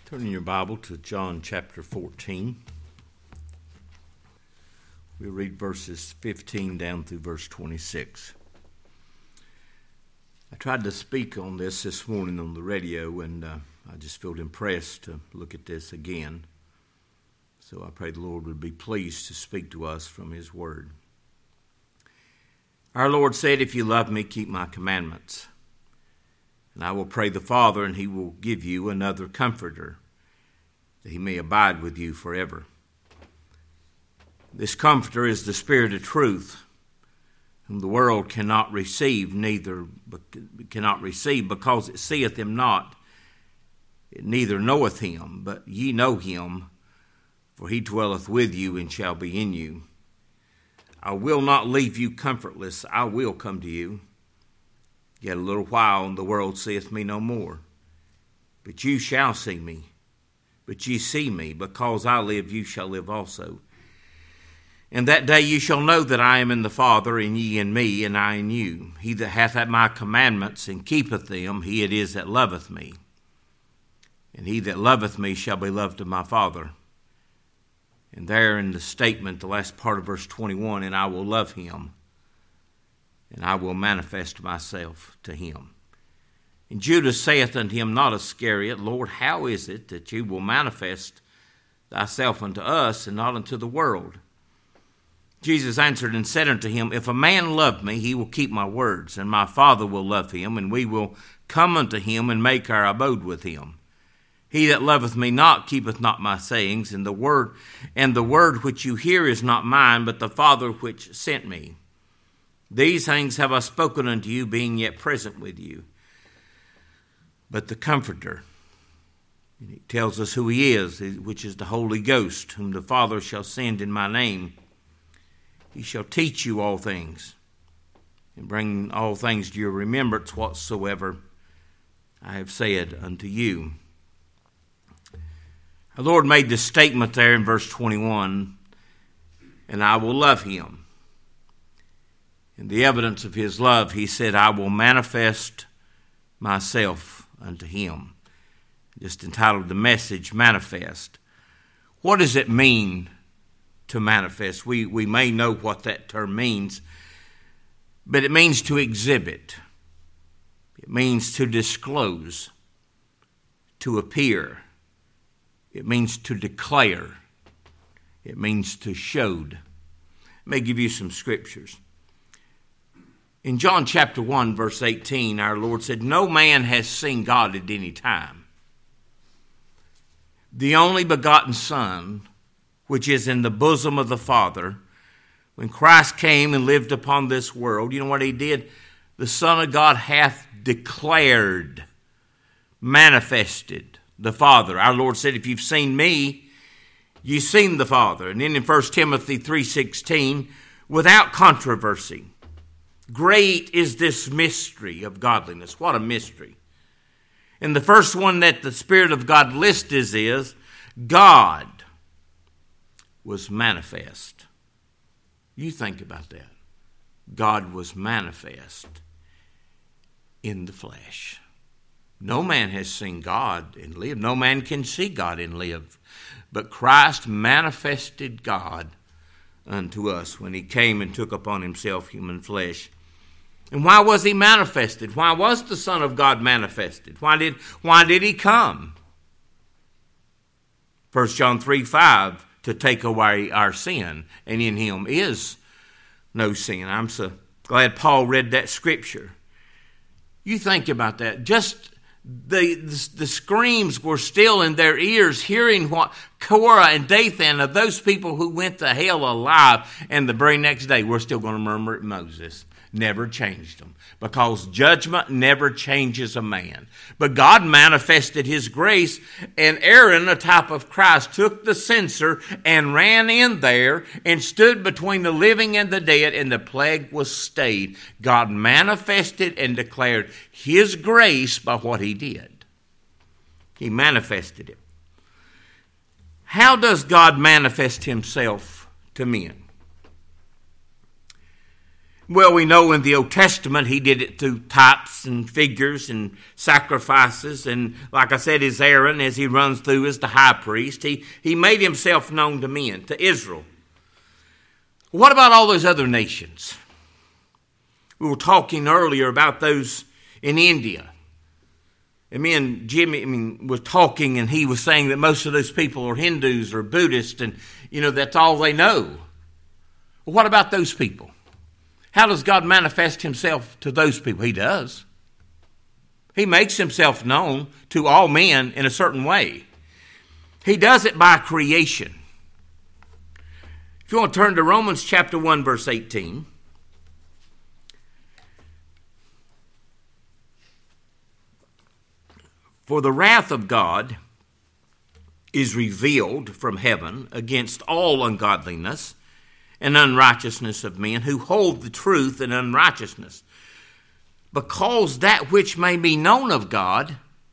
Turn in your Bible to John chapter 14. We'll read verses 15 down through verse 26. I tried to speak on this morning on the radio, and I just felt impressed to look at this again. So I pray the Lord would be pleased to speak to us from His Word. Our Lord said, "If you love me, keep my commandments. And I will pray the Father, and He will give you another Comforter, that He may abide with you forever. This Comforter is the Spirit of truth, whom the world cannot receive, because it seeth Him not, it neither knoweth Him, but ye know Him, for He dwelleth with you and shall be in you. I will not leave you comfortless, I will come to you. Yet a little while, and the world seeth me no more. But you shall see me. But ye see me, because I live, you shall live also. And that day you shall know that I am in the Father, and ye in me, and I in you. He that hath at my commandments, and keepeth them, he it is that loveth me. And he that loveth me shall be loved of my Father." And there in the statement, the last part of verse 21, "And I will love him, and I will manifest myself to him. And Judas saith unto him, not Iscariot, Lord, how is it that you will manifest thyself unto us, and not unto the world? Jesus answered and said unto him, If a man love me, he will keep my words, and my Father will love him, and we will come unto him, and make our abode with him. He that loveth me not keepeth not my sayings, and the word which you hear is not mine, but the Father which sent me. These things have I spoken unto you, being yet present with you. But the Comforter," and he tells us who he is, which is the Holy Ghost, "whom the Father shall send in my name, he shall teach you all things, and bring all things to your remembrance whatsoever I have said unto you." Our Lord made this statement there in verse 21, "And I will love him." And the evidence of his love, he said, "I will manifest myself unto him." Just entitled the message, Manifest. What does it mean to manifest? We may know what that term means, but it means to exhibit. It means to disclose, to appear. It means to declare. It means to show. Let me give you some scriptures. In John chapter 1, verse 18, our Lord said, "No man has seen God at any time. The only begotten Son, which is in the bosom of the Father," when Christ came and lived upon this world, you know what he did? The Son of God hath declared, manifested the Father. Our Lord said, "If you've seen me, you've seen the Father." And then in 1 Timothy 3:16, "Without controversy, great is this mystery of godliness." What a mystery. And the first one that the Spirit of God lists is God was manifest. You think about that. God was manifest in the flesh. No man has seen God and lived. No man can see God and live. But Christ manifested God unto us when he came and took upon himself human flesh. And why was he manifested? Why was the Son of God manifested? Why did he come? 1 John 3:5, to take away our sin, and in him is no sin. I'm so glad Paul read that scripture. You think about that. Just the screams were still in their ears, hearing what Korah and Dathan, of those people who went to hell alive, and the very next day we're still going to murmur at Moses. Never changed them, because judgment never changes a man. But God manifested his grace, and Aaron, a type of Christ, took the censer and ran in there and stood between the living and the dead, and the plague was stayed. God manifested and declared his grace by what he did. He manifested it. How does God manifest himself to men? Well, we know in the Old Testament he did it through types and figures and sacrifices. And like I said, as Aaron, as he runs through as the high priest, he made himself known to men, to Israel. What about all those other nations? We were talking earlier about those in India. And me and Jimmy were talking, and he was saying that most of those people are Hindus or Buddhists, and, that's all they know. Well, what about those people? How does God manifest himself to those people? He does. He makes himself known to all men in a certain way. He does it by creation. If you want to turn to Romans chapter 1, verse 18. For the wrath of God is revealed from heaven against all ungodliness and unrighteousness of men who hold the truth in unrighteousness, because that which may be known of God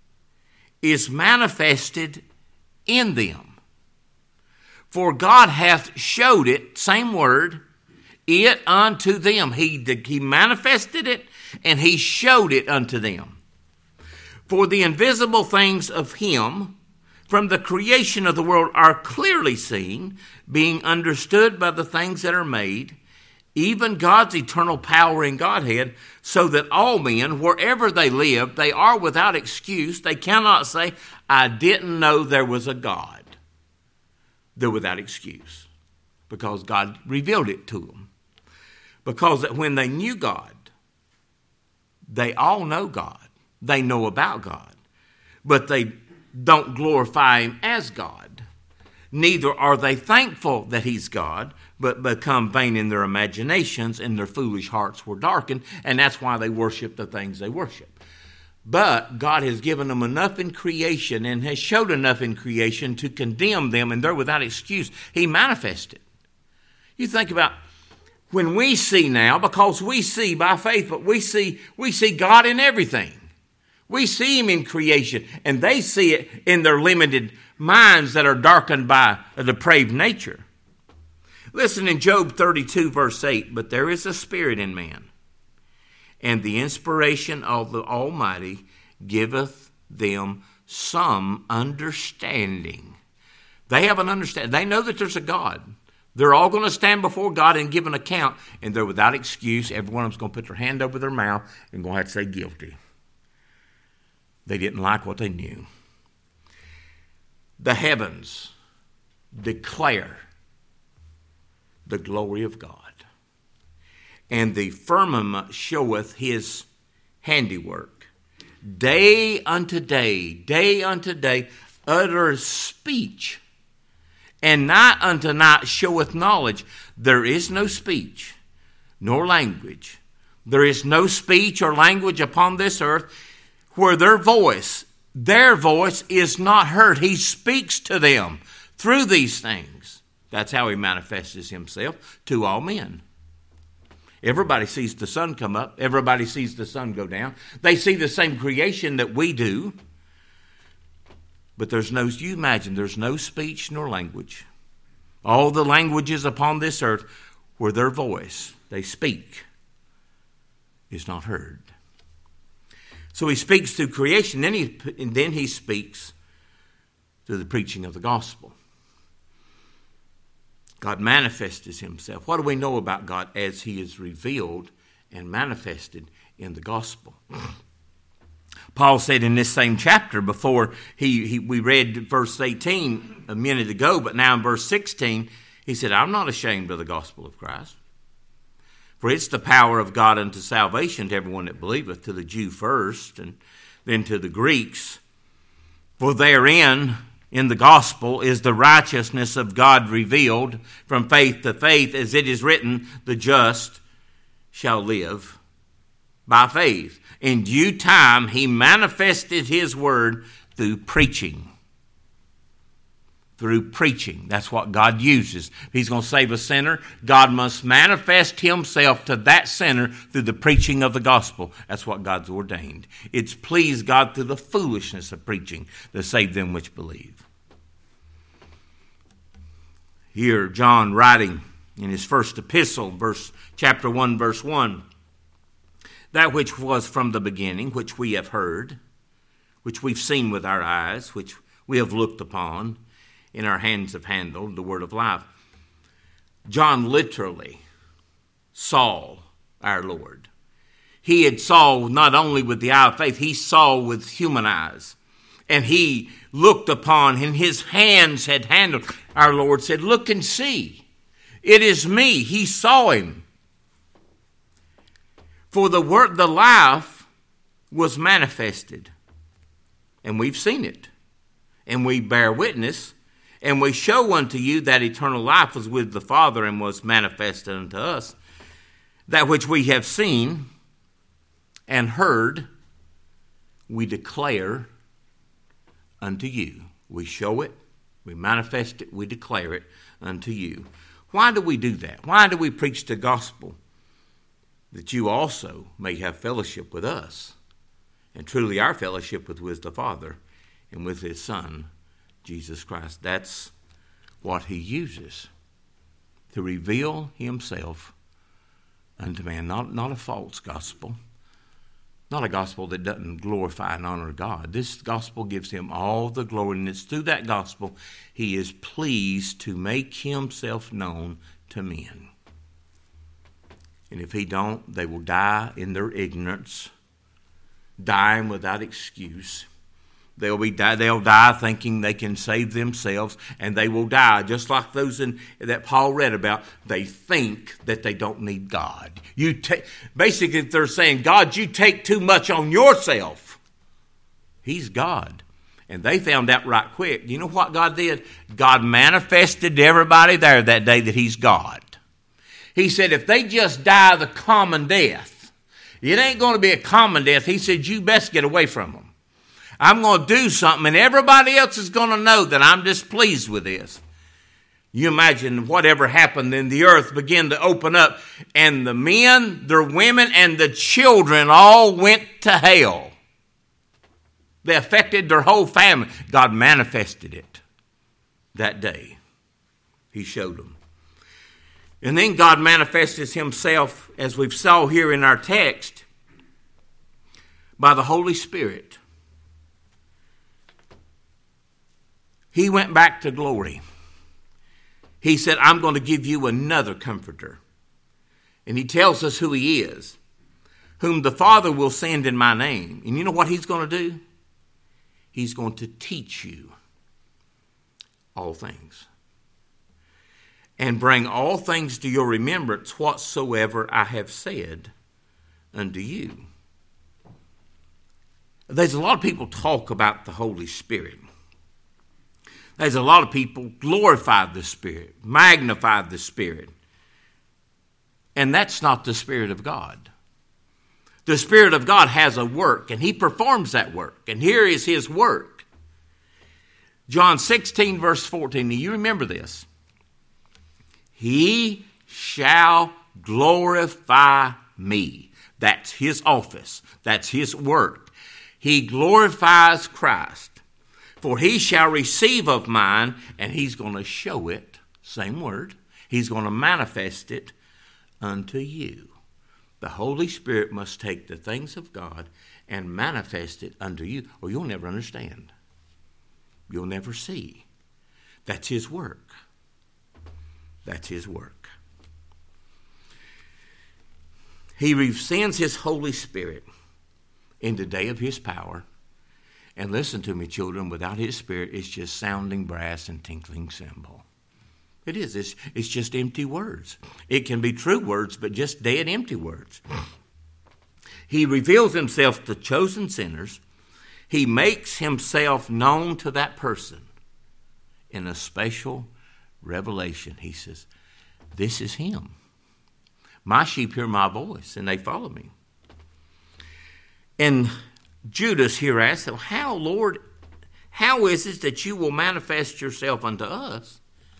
is manifested in them. For God hath showed it, same word, it unto them. He manifested it, and he showed it unto them. For the invisible things of him from the creation of the world are clearly seen, being understood by the things that are made, even God's eternal power in Godhead, so that all men, wherever they live, they are without excuse. They cannot say, I didn't know there was a God. They're without excuse, because God revealed it to them. Because that when they knew God, they all know God. They know about God, but they don't glorify him as God. Neither are they thankful that he's God, but become vain in their imaginations, and their foolish hearts were darkened, and that's why they worship the things they worship. But God has given them enough in creation and has showed enough in creation to condemn them, and they're without excuse. He manifested. You think about when we see now, because we see by faith, but we see God in everything. We see him in creation, and they see it in their limited minds that are darkened by a depraved nature. Listen in Job 32, verse 8, but there is a spirit in man, and the inspiration of the Almighty giveth them some understanding. They have an understanding. They know that there's a God. They're all going to stand before God and give an account, and they're without excuse. Every one of them's going to put their hand over their mouth and going to have to say guilty. They didn't like what they knew. The heavens declare the glory of God, and the firmament showeth his handiwork. Day unto day, utters speech, and night unto night showeth knowledge. There is no speech, nor language. There is no speech or language upon this earth where their voice is not heard. He speaks to them through these things. That's how he manifests himself to all men. Everybody sees the sun come up. Everybody sees the sun go down. They see the same creation that we do. But you imagine, there's no speech nor language. All the languages upon this earth where their voice, they speak, is not heard. So he speaks through creation, and then he speaks through the preaching of the gospel. God manifests himself. What do we know about God as he is revealed and manifested in the gospel? Paul said in this same chapter before, we read verse 18 a minute ago, but now in verse 16, he said, I'm not ashamed of the gospel of Christ. For it's the power of God unto salvation to everyone that believeth, to the Jew first, and then to the Greeks. For therein, in the gospel, is the righteousness of God revealed from faith to faith, as it is written, the just shall live by faith. In due time, he manifested his word through preaching. Through preaching. That's what God uses. If he's going to save a sinner, God must manifest himself to that sinner through the preaching of the gospel. That's what God's ordained. It's pleased God through the foolishness of preaching to save them which believe. Here, John writing in his first epistle, chapter 1, verse 1. That which was from the beginning, which we have heard, which we've seen with our eyes, which we have looked upon, in our hands have handled, the word of life. John literally saw our Lord. He had saw not only with the eye of faith, he saw with human eyes. And he looked upon, and his hands had handled. Our Lord said, look and see. It is me. He saw him. For the life was manifested. And we've seen it. And we bear witness. And we show unto you that eternal life was with the Father and was manifested unto us. That which we have seen and heard, we declare unto you. We show it, we manifest it, we declare it unto you. Why do we do that? Why do we preach the gospel? That you also may have fellowship with us. And truly our fellowship with the Father and with his Son, Jesus Christ. That's what he uses to reveal himself unto man. Not a false gospel. Not a gospel that doesn't glorify and honor God. This gospel gives him all the glory, and it's through that gospel he is pleased to make himself known to men. And if he don't, they will die in their ignorance, dying without excuse. They'll die thinking they can save themselves, and they will die just like those that Paul read about. They think that they don't need God. Basically, they're saying, God, you take too much on yourself. He's God. And they found out right quick. You know what God did? God manifested to everybody there that day that he's God. He said, if they just die the common death, it ain't going to be a common death. He said, you best get away from them. I'm going to do something, and everybody else is going to know that I'm displeased with this. You imagine whatever happened, then the earth began to open up, and the men, their women, and the children all went to hell. They affected their whole family. God manifested it that day. He showed them. And then God manifested himself, as we've saw here in our text, by the Holy Spirit. He went back to glory. He said, I'm going to give you another comforter. And he tells us who he is, whom the Father will send in my name. And you know what he's going to do? He's going to teach you all things. And bring all things to your remembrance whatsoever I have said unto you. There's a lot of people talk about the Holy Spirit. There's a lot of people glorify the Spirit, magnify the Spirit. And that's not the Spirit of God. The Spirit of God has a work, and he performs that work. And here is his work. John 16, verse 14. Do you remember this? He shall glorify me. That's his office. That's his work. He glorifies Christ. For he shall receive of mine, and he's going to show it, same word, he's going to manifest it unto you. The Holy Spirit must take the things of God and manifest it unto you, or you'll never understand. You'll never see. That's his work. That's his work. He sends his Holy Spirit in the day of his power. And listen to me, children, without his Spirit, it's just sounding brass and tinkling cymbal. It is. It's just empty words. It can be true words, but just dead empty words. He reveals himself to chosen sinners. He makes himself known to that person in a special revelation. He says, this is him. My sheep hear my voice, and they follow me. And Judas here asked, how, Lord, how is it that you will manifest yourself unto us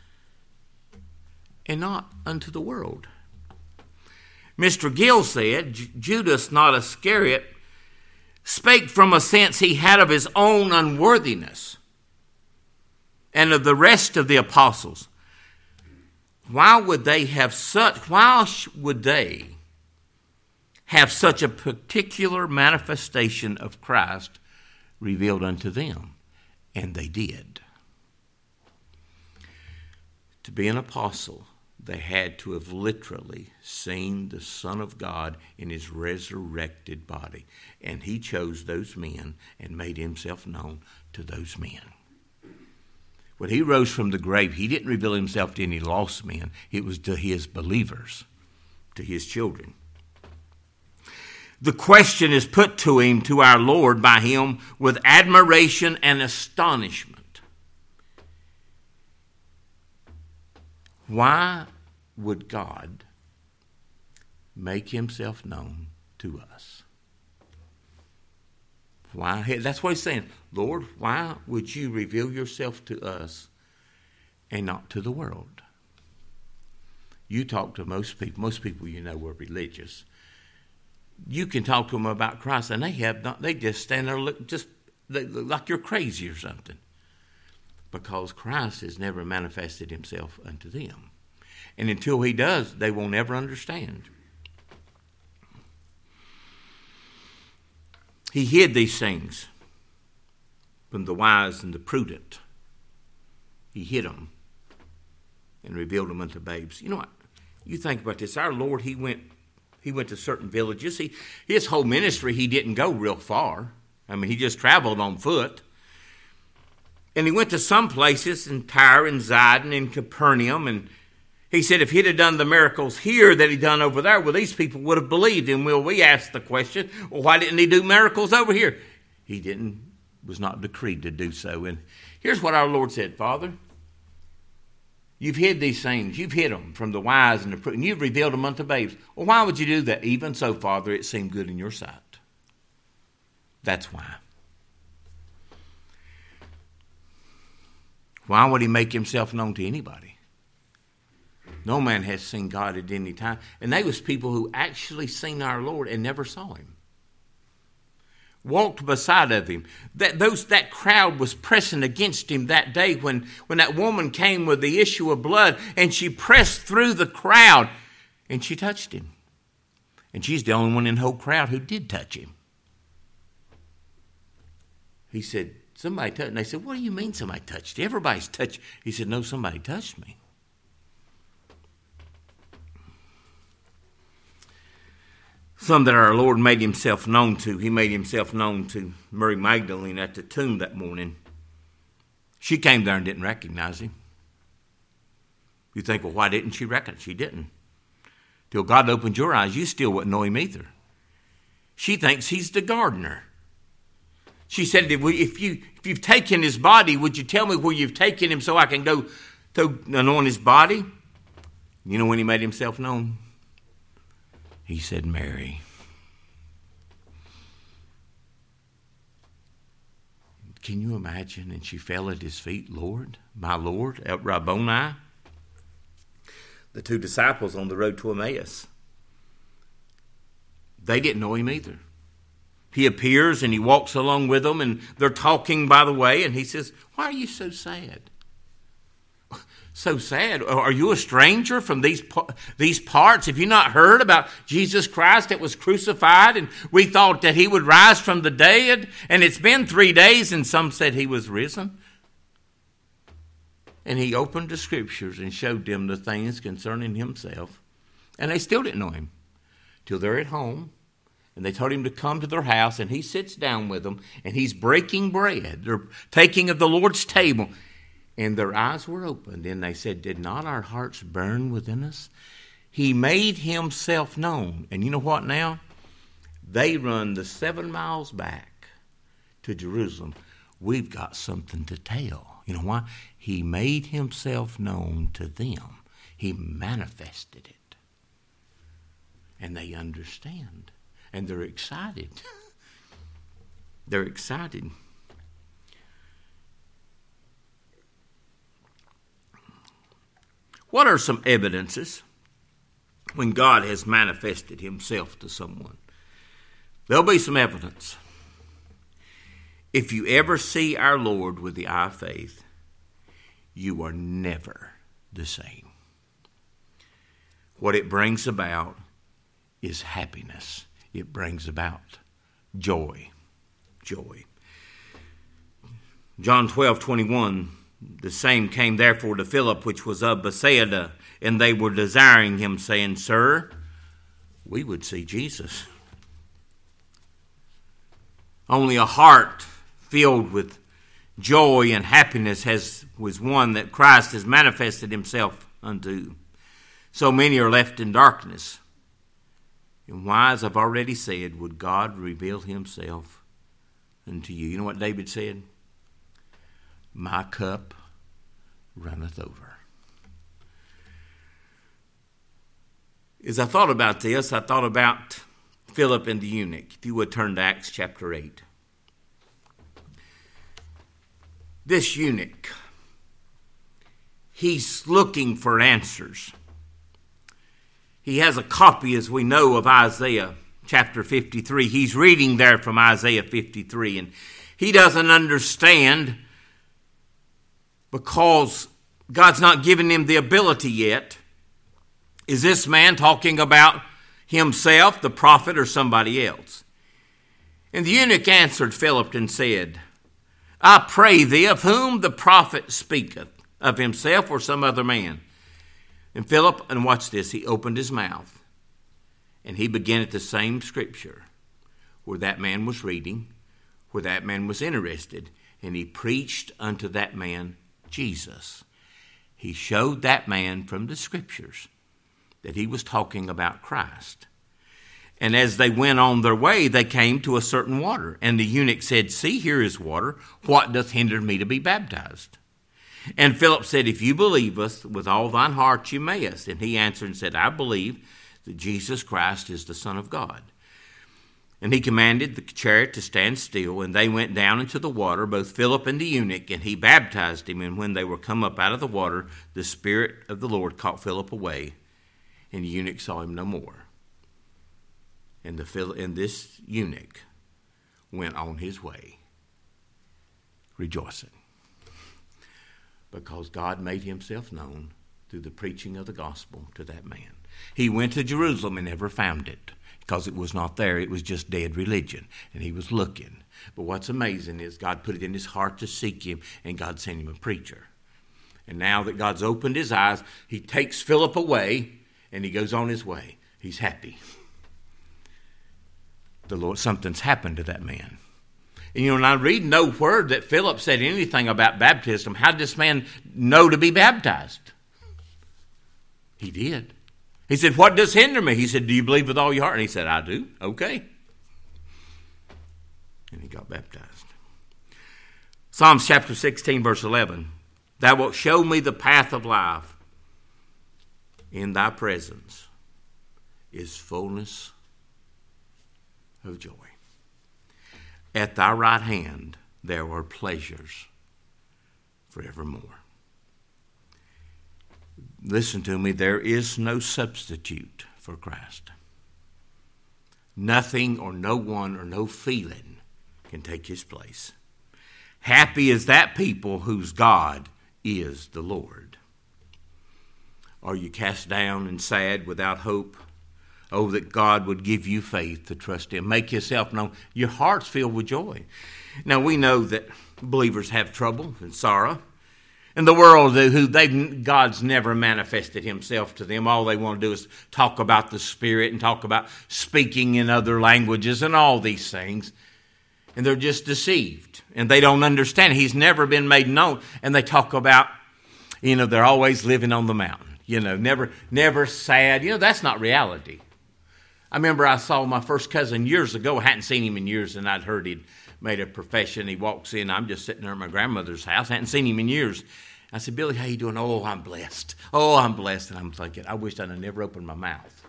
and not unto the world? Mr. Gill said, Judas, not Iscariot, spake from a sense he had of his own unworthiness and of the rest of the apostles. why would they have such a particular manifestation of Christ revealed unto them? And they did. To be an apostle, they had to have literally seen the Son of God in his resurrected body. And he chose those men and made himself known to those men. When he rose from the grave, he didn't reveal himself to any lost men. It was to his believers, to his children. The question is put to him, to our Lord, by him with admiration and astonishment. Why would God make himself known to us? Why? That's what he's saying. Lord, why would you reveal yourself to us and not to the world? You talk to most people you know are religious. You can talk to them about Christ, and they just stand there they look like you're crazy or something. Because Christ has never manifested himself unto them. And until he does, they won't ever understand. He hid these things from the wise and the prudent. He hid them and revealed them unto babes. You know what? You think about this. Our Lord, he went to certain villages. His whole ministry, he didn't go real far. I mean, he just traveled on foot. And he went to some places in Tyre and Zidon and Capernaum. And he said if he'd have done the miracles here that he done over there, well, these people would have believed him. Well, we asked the question, well, why didn't he do miracles over here? He was not decreed to do so. And here's what our Lord said, Father, you've hid these things. You've hid them from the wise and the prudent. And you've revealed them unto babes. Well, why would you do that? Even so, Father, it seemed good in your sight. That's why. Why would he make himself known to anybody? No man has seen God at any time. And they was people who actually seen our Lord and never saw him. Walked beside of him. That crowd was pressing against him that day when that woman came with the issue of blood, and she pressed through the crowd and she touched him. And she's the only one in the whole crowd who did touch him. He said, somebody touched. And they said, what do you mean somebody touched you? Everybody's touched. He said, no, somebody touched me. Some that our Lord made himself known to. He made himself known to Mary Magdalene at the tomb that morning. She came there and didn't recognize him. You think, well, why didn't she recognize? She didn't. Till God opened your eyes, you still wouldn't know him either. She thinks he's the gardener. She said, if you've taken his body, would you tell me where you've taken him so I can go to anoint his body? You know when he made himself known? He said, Mary. Can you imagine? And she fell at his feet, Lord, my Lord, at Rabboni. The two disciples on the road to Emmaus. They didn't know him either. He appears and he walks along with them, and they're talking by the way, and he says, why are you so sad? So sad? Are you a stranger from these parts? Have you not heard about Jesus Christ that was crucified, and we thought that he would rise from the dead, and it's been 3 days, and some said he was risen? And he opened the scriptures and showed them the things concerning himself, and they still didn't know him till they're at home. And they told him to come to their house, and he sits down with them, and he's breaking bread. They're taking of the Lord's table. And their eyes were opened, and they said, did not our hearts burn within us? He made himself known. And you know what now? They run the 7 miles back to Jerusalem. We've got something to tell. You know why? He made himself known to them. He manifested it. And they understand. And they're excited. They're excited. What are some evidences when God has manifested himself to someone? There'll be some evidence. If you ever see our Lord with the eye of faith, you are never the same. what it brings about is happiness. It brings about joy. Joy. John 12:21, the same came therefore to Philip, which was of Bethsaida, and they were desiring him, saying, Sir, we would see Jesus. Only a heart filled with joy and happiness was one that Christ has manifested himself unto. So many are left in darkness. And why, as I've already said, would God reveal himself unto you? You know what David said? My cup runneth over. As I thought about this, I thought about Philip and the eunuch. If you would turn to Acts chapter 8. This eunuch, he's looking for answers. He has a copy, as we know, of Isaiah chapter 53. He's reading there from Isaiah 53, and he doesn't understand because God's not given him the ability yet. Is this man talking about himself, the prophet, or somebody else? And the eunuch answered Philip and said, I pray thee, of whom the prophet speaketh, of himself or some other man? And Philip, and watch this, he opened his mouth, and he began at the same scripture where that man was reading, where that man was interested, and he preached unto that man Jesus. He showed that man from the scriptures that he was talking about Christ. And as they went on their way, they came to a certain water. And the eunuch said, See, here is water. What doth hinder me to be baptized? And Philip said, If you believest with all thine heart, you mayest. And he answered and said, I believe that Jesus Christ is the Son of God. And he commanded the chariot to stand still, and they went down into the water, both Philip and the eunuch, and he baptized him. And when they were come up out of the water, the Spirit of the Lord caught Philip away, and the eunuch saw him no more. And this eunuch went on his way, rejoicing, because God made himself known through the preaching of the gospel to that man. He went to Jerusalem and never found it, because it was not there. It was just dead religion, and he was looking. But what's amazing is God put it in his heart to seek him, and God sent him a preacher. And now that God's opened his eyes, he takes Philip away, and he goes on his way. He's happy. The Lord, something's happened to that man. And you know, and I read no word that Philip said anything about baptism. How did this man know to be baptized? He did. He said, What does hinder me? He said, Do you believe with all your heart? And he said, I do. Okay. And he got baptized. Psalms chapter 16, verse 11. Thou wilt show me the path of life. In thy presence is fullness of joy. At thy right hand there are pleasures forevermore. Listen to me, there is no substitute for Christ. Nothing or no one or no feeling can take his place. Happy is that people whose God is the Lord. Are you cast down and sad without hope? Oh, that God would give you faith to trust him. Make yourself known. Your heart's filled with joy. Now, we know that believers have trouble and sorrow. And the world, God's never manifested himself to them. All they want to do is talk about the Spirit and talk about speaking in other languages and all these things. And they're just deceived. And they don't understand. He's never been made known. And they talk about, they're always living on the mountain. Never sad. That's not reality. I remember I saw my first cousin years ago. I hadn't seen him in years, and I'd heard he'd made a profession. He walks in. I'm just sitting there at my grandmother's house. I hadn't seen him in years. I said, Billy, how you doing? Oh, I'm blessed. Oh, I'm blessed. And I'm thinking, I wish I'd have never opened my mouth.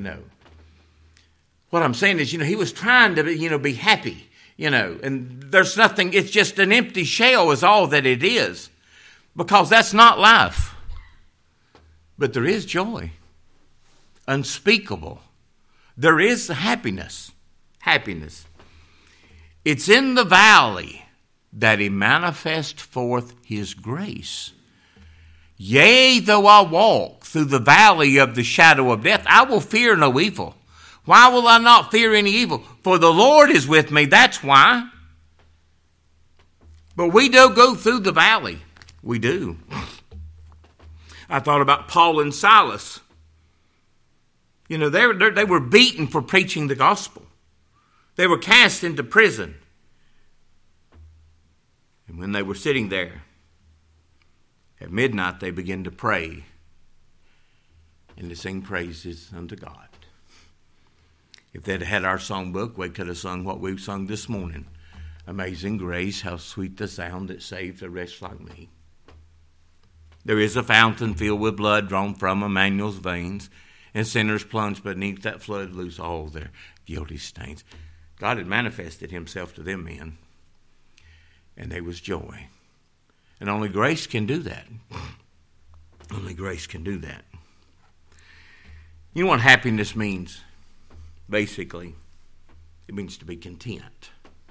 What I'm saying is, he was trying to, be happy, and there's nothing. It's just an empty shell is all that it is, because that's not life. But there is joy, unspeakable. There is happiness. It's in the valley that he manifests forth his grace. Yea, though I walk through the valley of the shadow of death, I will fear no evil. Why will I not fear any evil? For the Lord is with me, that's why. But we do go through the valley. We do. I thought about Paul and Silas. You know, they were beaten for preaching the gospel. They were cast into prison. And when they were sitting there, at midnight they began to pray and to sing praises unto God. If they'd had our songbook, we could have sung what we've sung this morning. Amazing grace, how sweet the sound that saved a wretch like me. There is a fountain filled with blood drawn from Emmanuel's veins, and sinners plunged beneath that flood lose all their guilty stains. God had manifested himself to them men, and there was joy. And only grace can do that. Only grace can do that. You know what happiness means? Basically, it means to be content.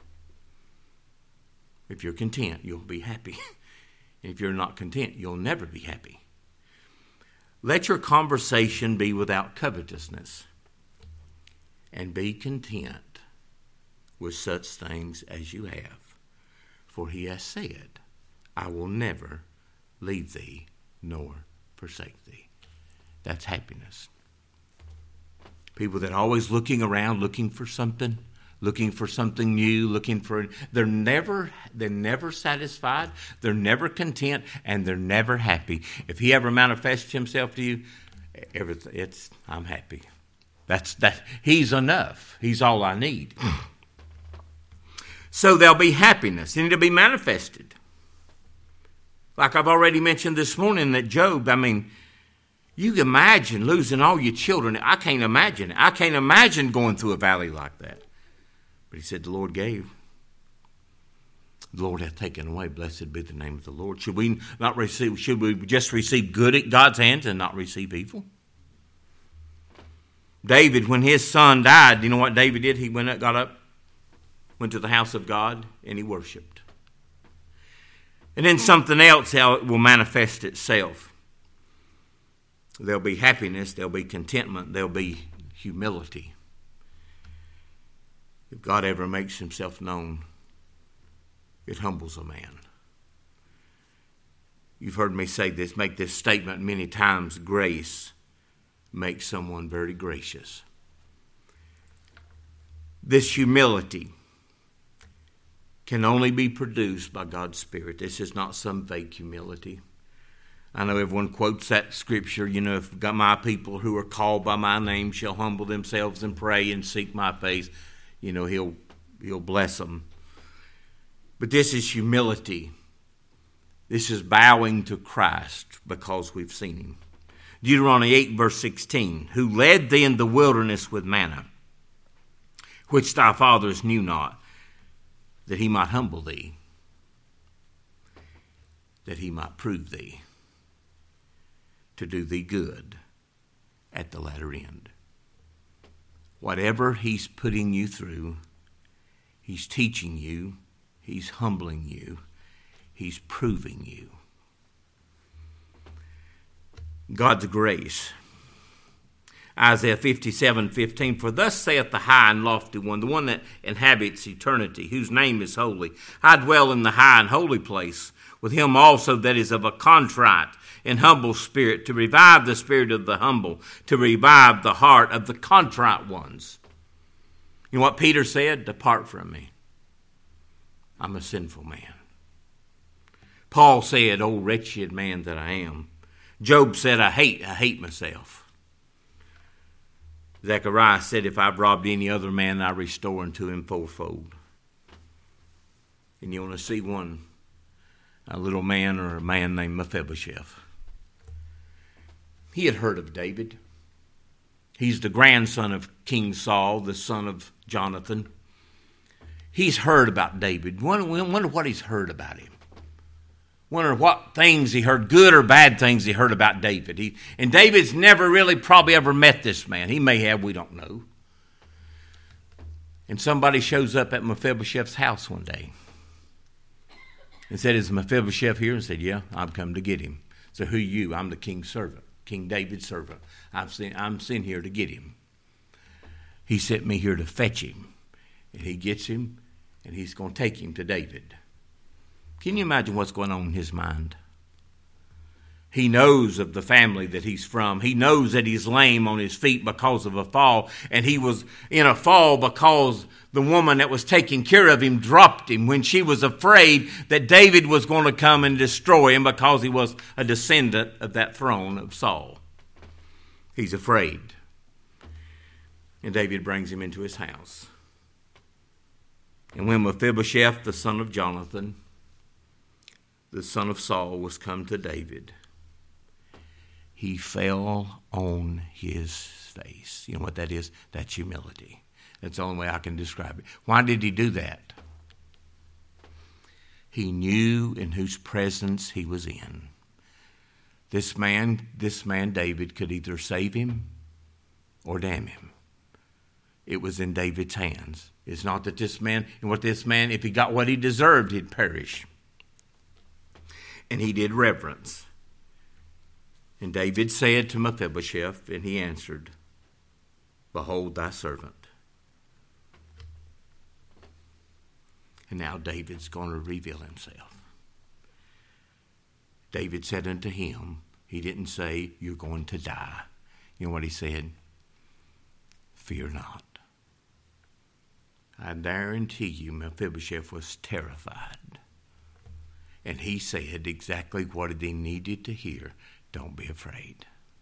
If you're content, you'll be happy. If you're not content, you'll never be happy. Let your conversation be without covetousness, and be content with such things as you have. For he has said, I will never leave thee nor forsake thee. That's happiness. People that are always looking around, looking for something new, they're never satisfied, they're never content, and they're never happy. If he ever manifests himself to you, I'm happy. That he's enough. He's all I need. So there'll be happiness, and it'll be manifested. Like I've already mentioned this morning that Job, you can imagine losing all your children. I can't imagine it. I can't imagine going through a valley like that. But he said, the Lord gave. The Lord hath taken away. Blessed be the name of the Lord. Should we just receive good at God's hands and not receive evil? David, when his son died, you know what David did? He went to the house of God, and he worshiped. And then something else, how it will manifest itself. There'll be happiness, there'll be contentment, there'll be humility. If God ever makes himself known, it humbles a man. You've heard me make this statement many times. Grace makes someone very gracious. This humility can only be produced by God's Spirit. This is not some fake humility. I know everyone quotes that scripture, if my people who are called by my name shall humble themselves and pray and seek my face, he'll bless them. But this is humility. This is bowing to Christ because we've seen him. Deuteronomy 8 verse 16, who led thee in the wilderness with manna, which thy fathers knew not, that he might humble thee, that he might prove thee, to do thee good at the latter end. Whatever he's putting you through, he's teaching you, he's humbling you, he's proving you. God's grace. Isaiah 57:15, for thus saith the high and lofty one, the one that inhabits eternity, whose name is holy. I dwell in the high and holy place, with him also that is of a contrite and humble spirit, to revive the spirit of the humble, to revive the heart of the contrite ones. You know what Peter said? Depart from me. I'm a sinful man. Paul said, O wretched man that I am. Job said, I hate myself. Zechariah said, if I've robbed any other man, I restore unto him fourfold. And you want to see a little man or a man named Mephibosheth. He had heard of David. He's the grandson of King Saul, the son of Jonathan. He's heard about David. Wonder what he's heard about him. Wonder what things he heard, good or bad things he heard about David. And David's never really probably ever met this man. He may have, we don't know. And somebody shows up at Mephibosheth's house one day and said, is Mephibosheth here? And said, yeah, I've come to get him. So who are you? I'm the king's servant, King David's servant. I'm sent here to get him. He sent me here to fetch him. And he gets him, and he's going to take him to David. Can you imagine what's going on in his mind? He knows of the family that he's from. He knows that he's lame on his feet because of a fall. And he was in a fall because the woman that was taking care of him dropped him when she was afraid that David was going to come and destroy him because he was a descendant of that throne of Saul. He's afraid. And David brings him into his house. And when Mephibosheth, the son of Jonathan, the son of Saul, was come to David, he fell on his face. You know what that is? That's humility. That's the only way I can describe it. Why did he do that? He knew in whose presence he was in. This man David, could either save him or damn him. It was in David's hands. It's not that this man, if he got what he deserved, he'd perish. And he did reverence. And David said to Mephibosheth, and he answered, Behold thy servant. And now David's going to reveal himself. David said unto him, he didn't say, you're going to die. You know what he said? Fear not. I guarantee you Mephibosheth was terrified. And he said exactly what he needed to hear. Don't be afraid.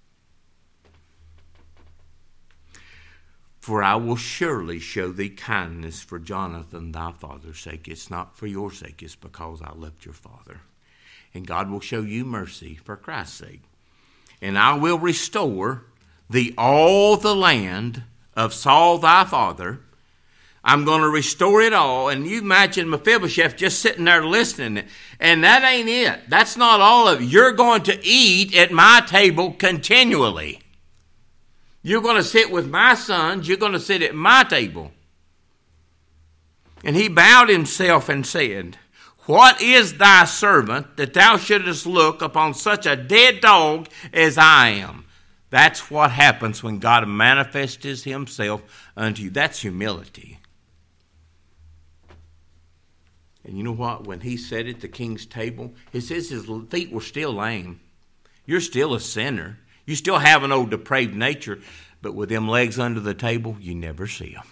For I will surely show thee kindness for Jonathan thy father's sake. It's not for your sake, it's because I loved your father. And God will show you mercy for Christ's sake. And I will restore thee all the land of Saul thy father. I'm going to restore it all. And you imagine Mephibosheth just sitting there listening. And that ain't it. That's not all of it. You're going to eat at my table continually. You're going to sit with my sons. You're going to sit at my table. And he bowed himself and said, What is thy servant that thou shouldest look upon such a dead dog as I am? That's what happens when God manifests himself unto you. That's humility. And you know what? When he sat at the king's table, it says his feet were still lame. You're still a sinner. You still have an old depraved nature. But with them legs under the table, you never see them.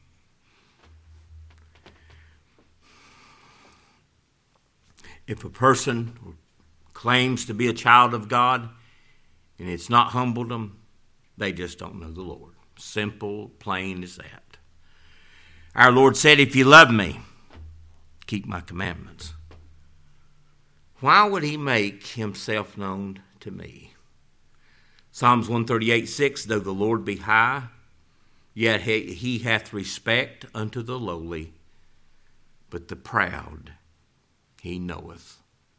If a person claims to be a child of God and it's not humbled them, they just don't know the Lord. Simple, plain as that. Our Lord said, if you love me, keep my commandments. Why would he make himself known to me? Psalms 138:6, though the Lord be high, yet he hath respect unto the lowly, but the proud he knoweth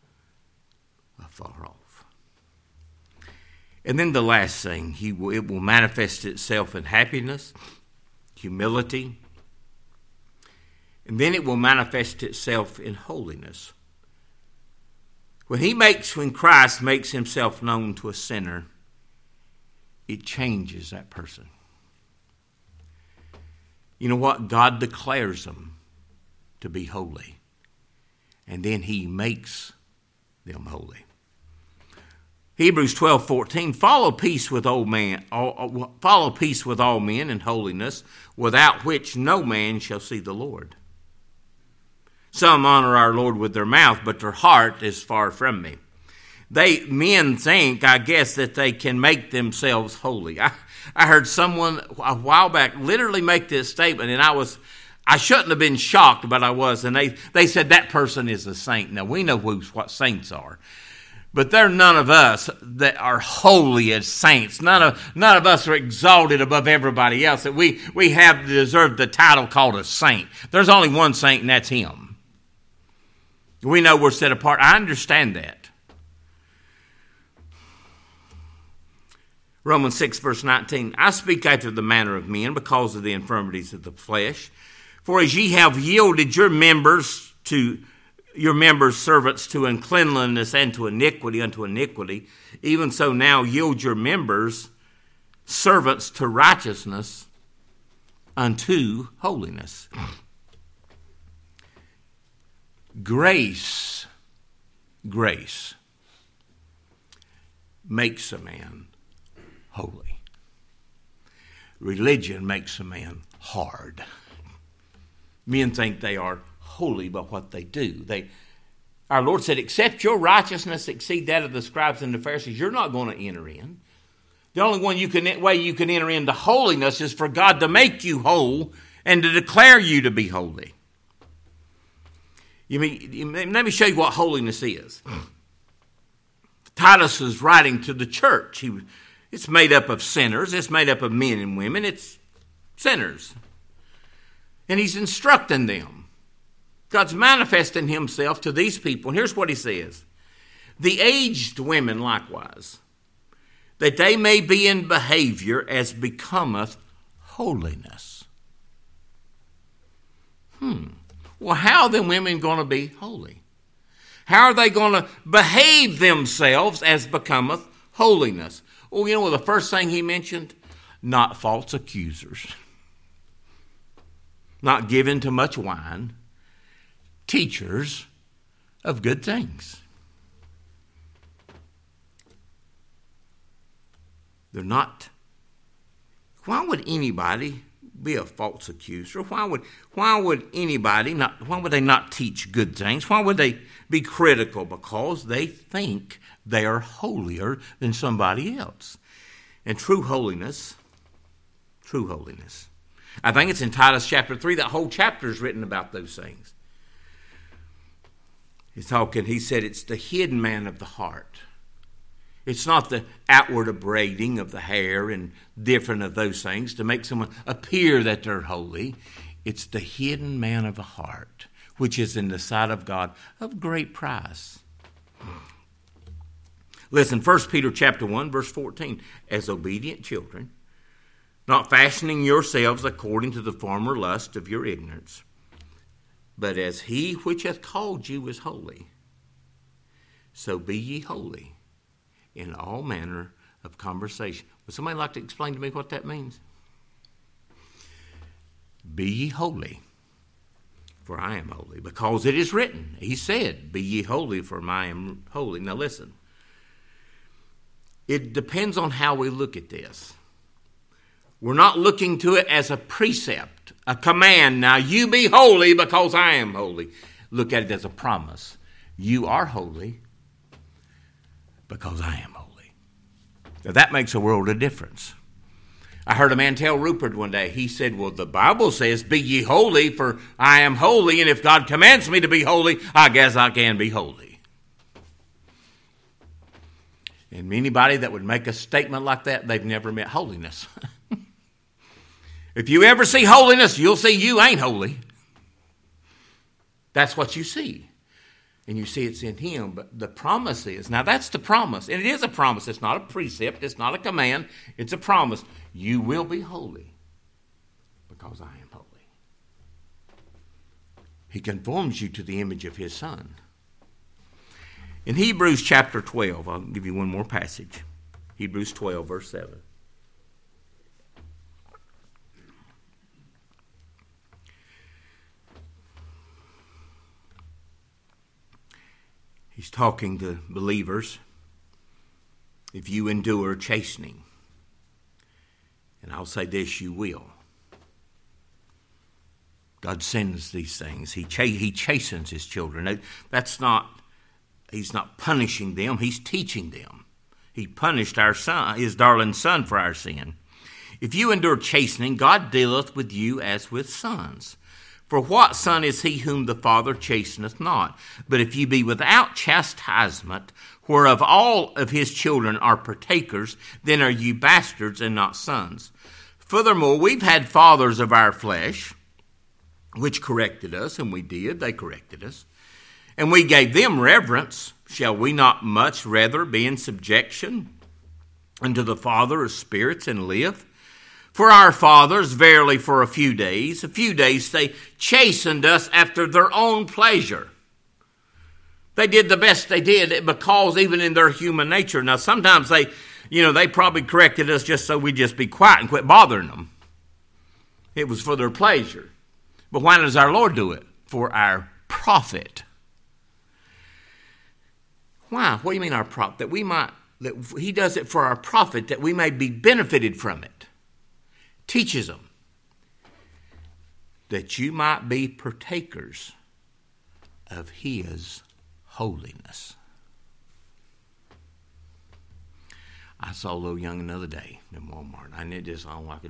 afar off. And then the last thing, it will manifest itself in happiness, humility, and then it will manifest itself in holiness. When Christ makes himself known to a sinner, it changes that person. You know what? God declares them to be holy. And then he makes them holy. Hebrews 12:14, follow peace with all men and holiness, without which no man shall see the Lord. Some honor our Lord with their mouth, but their heart is far from me. Men think, I guess, that they can make themselves holy. I heard someone a while back literally make this statement, and I shouldn't have been shocked, but I was. And they said that person is a saint. Now, we know what saints are. But there are none of us that are holy as saints. None of us are exalted above everybody else. That we have deserved the title called a saint. There's only one saint, and that's him. We know we're set apart. I understand that. Romans 6, verse 19, I speak after the manner of men because of the infirmities of the flesh. For as ye have yielded your members to your members servants to uncleanliness and to iniquity unto iniquity, even so now yield your members servants to righteousness unto holiness. Grace makes a man holy. Religion makes a man hard. Men think they are holy by what they do. Our Lord said, except your righteousness exceed that of the scribes and the Pharisees, you're not going to enter in. The only way you can enter into holiness is for God to make you whole and to declare you to be holy. Let me show you what holiness is. Titus is writing to the church. It's made up of sinners. It's made up of men and women. It's sinners. And he's instructing them. God's manifesting himself to these people. And here's what he says. The aged women likewise, that they may be in behavior as becometh holiness. Well, how are the women going to be holy? How are they going to behave themselves as becometh holiness? Well, you know what the first thing he mentioned? Not false accusers. Not given to much wine. Teachers of good things. They're not. Why would anybody be a false accuser? Why would they not teach good things? Why would they be critical? Because they think they are holier than somebody else. And true holiness, I think it's in Titus chapter 3, that whole chapter is written about those things. He said it's the hidden man of the heart. It's not the outward abrading of the hair and different of those things to make someone appear that they're holy. It's the hidden man of the heart, which is in the sight of God of great price. Listen, 1 Peter chapter 1, verse 14. As obedient children, not fashioning yourselves according to the former lust of your ignorance, but as he which hath called you is holy, so be ye holy in all manner of conversation. Would somebody like to explain to me what that means? Be ye holy, for I am holy. Because it is written, he said, be ye holy, for I am holy. Now listen, it depends on how we look at this. We're not looking to it as a precept, a command. Now you be holy because I am holy. Look at it as a promise. You are holy because I am holy. Now that makes a world of difference. I heard a man tell Rupert one day, he said, well, the Bible says, be ye holy, for I am holy, and if God commands me to be holy, I guess I can be holy. And anybody that would make a statement like that, they've never met holiness. If you ever see holiness, you'll see you ain't holy. That's what you see. And you see it's in him. But the promise is, now that's the promise. And it is a promise. It's not a precept. It's not a command. It's a promise. You will be holy because I am holy. He conforms you to the image of his Son. In Hebrews chapter 12, I'll give you one more passage. Hebrews 12, verse 7. He's talking to believers. If you endure chastening, and I'll say this, you will. God sends these things. He chastens his children. He's not punishing them. He's teaching them. He punished our son, his darling son, for our sin. If you endure chastening, God dealeth with you as with sons. For what son is he whom the Father chasteneth not? But if ye be without chastisement, whereof all of his children are partakers, then are ye bastards and not sons. Furthermore, we've had fathers of our flesh, which corrected us, and we did. They corrected us. And we gave them reverence. Shall we not much rather be in subjection unto the Father of spirits and live? For our fathers, verily for a few days they chastened us after their own pleasure. They did the best they did because even in their human nature. Now, sometimes they probably corrected us just so we'd just be quiet and quit bothering them. It was for their pleasure. But why does our Lord do it? For our profit. Why? What do you mean our profit? That he does it for our profit, that we may be benefited from it. Teaches them that you might be partakers of his holiness. I saw a little young another day in Walmart, and it just all I could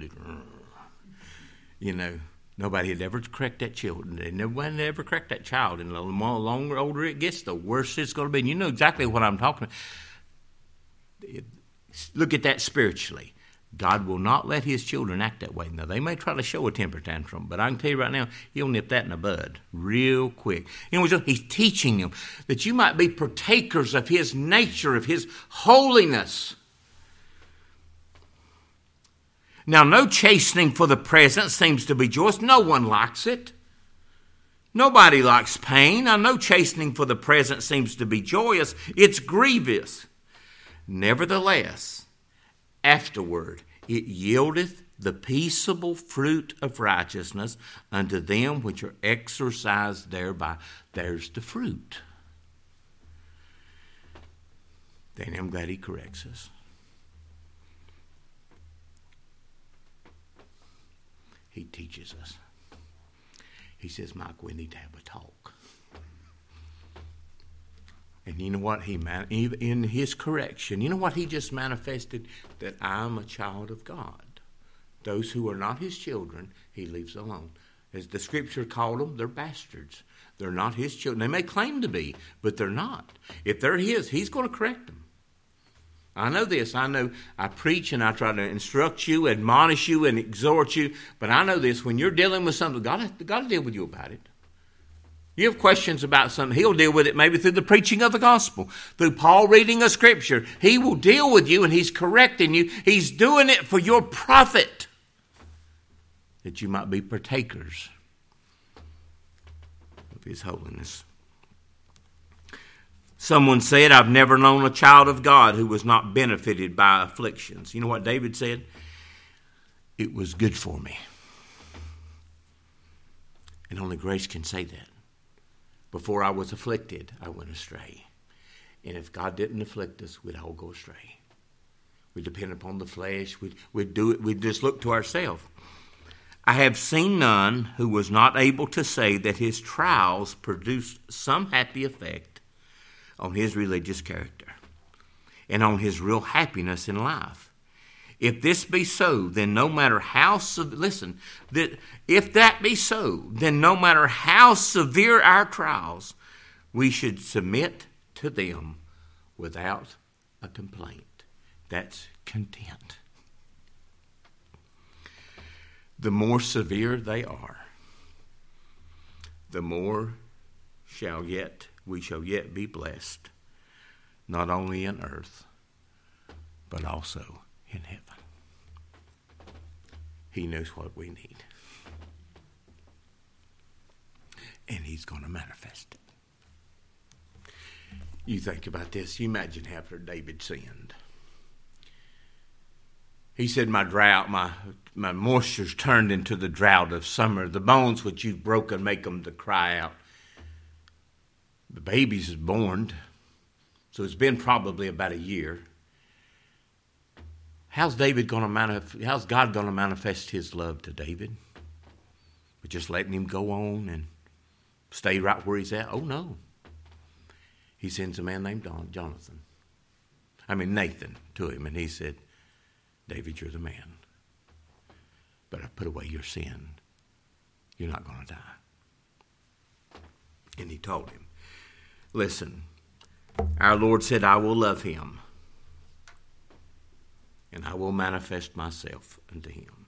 do. Nobody had ever corrected that child. Nobody had ever corrected that child. And the longer, older it gets, the worse it's going to be. And you know exactly what I'm talking about. Look at that spiritually. God will not let his children act that way. Now, they may try to show a temper tantrum, but I can tell you right now, he'll nip that in the bud real quick. He's teaching them that you might be partakers of his nature, of his holiness. Now, no chastening for the present seems to be joyous. No one likes it. Nobody likes pain. Now, no chastening for the present seems to be joyous. It's grievous. Nevertheless, afterward it yieldeth the peaceable fruit of righteousness unto them which are exercised thereby. There's the fruit. Then I'm glad he corrects us. He teaches us. He says, Mike, we need to have a talk. And you know what? In his correction, you know what he just manifested? That I'm a child of God. Those who are not his children, he leaves alone. As the scripture called them, they're bastards. They're not his children. They may claim to be, but they're not. If they're his, he's going to correct them. I know this. I know I preach and I try to instruct you, admonish you, and exhort you. But I know this. When you're dealing with something, God will deal with you about it. You have questions about something, he'll deal with it maybe through the preaching of the gospel, through Paul reading a scripture. He will deal with you and he's correcting you. He's doing it for your profit, that you might be partakers of his holiness. Someone said, I've never known a child of God who was not benefited by afflictions. You know what David said? It was good for me. And only grace can say that. Before I was afflicted, I went astray. And if God didn't afflict us, we'd all go astray. We'd depend upon the flesh. We'd do it. We'd just look to ourselves. I have seen none who was not able to say that his trials produced some happy effect on his religious character and on his real happiness in life. If this be so, then no matter how if that be so, then no matter how severe our trials, we should submit to them without a complaint. That's content. The more severe they are, the more we shall yet be blessed, not only in earth, but also in heaven. He knows what we need. And he's going to manifest it. You think about this. You imagine after David sinned. He said, my moisture's turned into the drought of summer. The bones which you've broken make them to cry out. The baby's is born, so it's been probably about a year. How's God going to manifest his love to David? We're just letting him go on and stay right where he's at? Oh, no. He sends a man named Nathan to him, and he said, David, you're the man. But I put away your sin. You're not going to die. And he told him, listen, our Lord said, I will love him, and I will manifest myself unto him.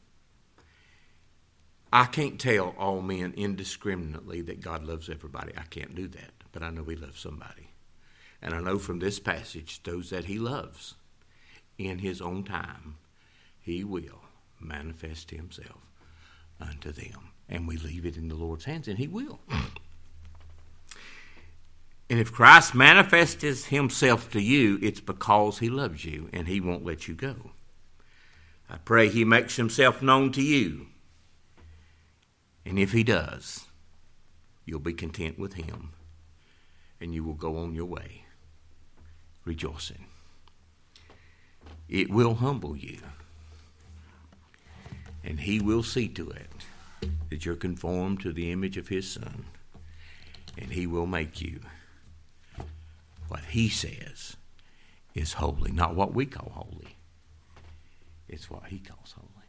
I can't tell all men indiscriminately that God loves everybody. I can't do that, but I know he loves somebody. And I know from this passage, those that he loves, in his own time, he will manifest himself unto them. And we leave it in the Lord's hands, and he will. And if Christ manifests himself to you, it's because he loves you and he won't let you go. I pray he makes himself known to you. And if he does, you'll be content with him and you will go on your way rejoicing. It will humble you. And he will see to it that you're conformed to the image of his Son. And he will make you what he says is holy. Not what we call holy. It's what he calls holy.